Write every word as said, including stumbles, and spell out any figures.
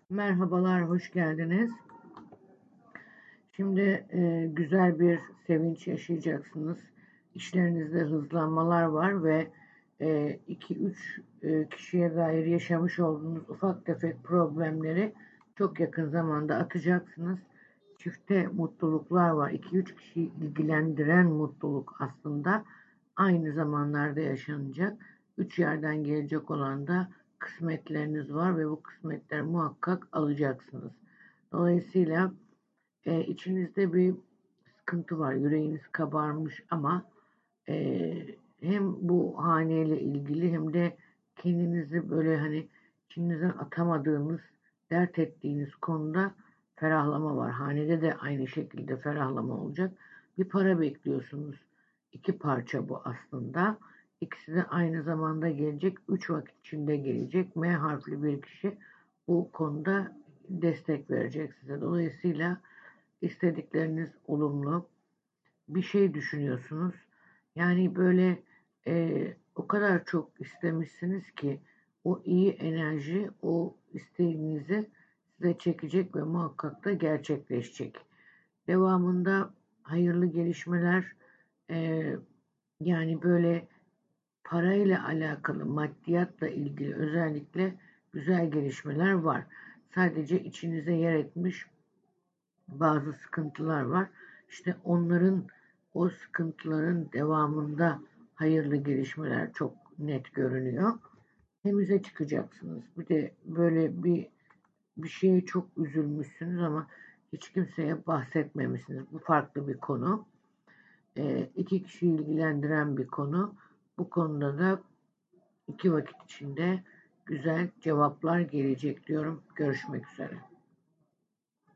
Merhabalar, hoş geldiniz. Şimdi e, güzel bir sevinç yaşayacaksınız. İşlerinizde hızlanmalar var ve iki üç e, kişiye dair yaşamış olduğunuz ufak tefek problemleri çok yakın zamanda atacaksınız. Çifte mutluluklar var. iki üç kişiyi ilgilendiren mutluluk aslında aynı zamanlarda yaşanacak. Üç yerden gelecek olan da kısmetleriniz var ve bu kısmetler muhakkak alacaksınız. Dolayısıyla e, içinizde bir sıkıntı var. Yüreğiniz kabarmış ama e, hem bu haneyle ilgili hem de kendinizi böyle hani içinizden atamadığınız, dert ettiğiniz konuda ferahlama var. Hanede de aynı şekilde ferahlama olacak. Bir para bekliyorsunuz. İki parça bu aslında. İkisi de aynı zamanda gelecek. Üç vakit içinde gelecek. M harfli bir kişi bu konuda destek verecek size. Dolayısıyla istedikleriniz olumlu. Bir şey düşünüyorsunuz. Yani böyle e, o kadar çok istemişsiniz ki o iyi enerji o isteğinizi size çekecek ve muhakkak da gerçekleşecek. Devamında hayırlı gelişmeler, e, yani böyle parayla alakalı, maddiyatla ilgili özellikle güzel gelişmeler var. Sadece içinize yer etmiş bazı sıkıntılar var. İşte onların, o sıkıntıların devamında hayırlı gelişmeler çok net görünüyor. Temize çıkacaksınız. Bir de böyle bir bir şeye çok üzülmüşsünüz ama hiç kimseye bahsetmemişsiniz. Bu farklı bir konu. E, iki kişiyi ilgilendiren bir konu. Bu konuda da iki vakit içinde güzel cevaplar gelecek diyorum. Görüşmek üzere.